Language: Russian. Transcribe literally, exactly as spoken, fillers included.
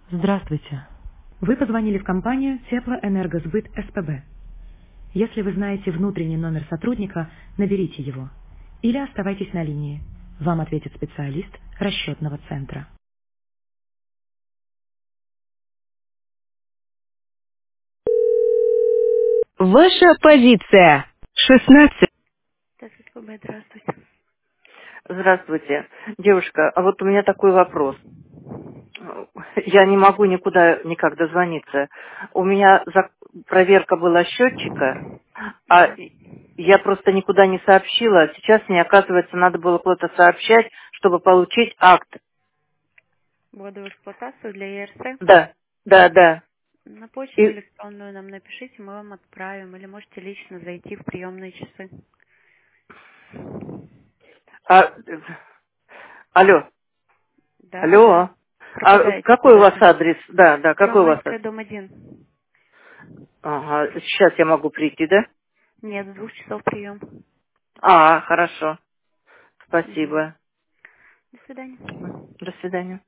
Здравствуйте. Вы позвонили в компанию Теплоэнергосбыт СПБ. Если вы знаете внутренний номер сотрудника, наберите его. Или оставайтесь на линии. Вам ответит специалист расчетного центра. Ваша позиция. шестнадцать. СПБ, здравствуйте. Здравствуйте. Девушка, а вот у меня такой вопрос. Я не могу никуда никак дозвониться. У меня за- проверка была счетчика, а я просто никуда не сообщила. Сейчас мне, оказывается, надо было куда-то сообщать, чтобы получить акт. Вводу в эксплуатацию для ЕРС. Да, да, да. На почту И, электронную нам напишите, мы вам отправим. Или можете лично зайти в приемные часы. а, э, алло, Да, да. алло. А Пропадаете какой у вас куда-то. адрес? Да, да, какой у вас Первомайская, адрес? дом один. Ага, сейчас я могу прийти, да? Нет, с двух часов прием. А, хорошо. Мгм. Спасибо. До свидания. До свидания.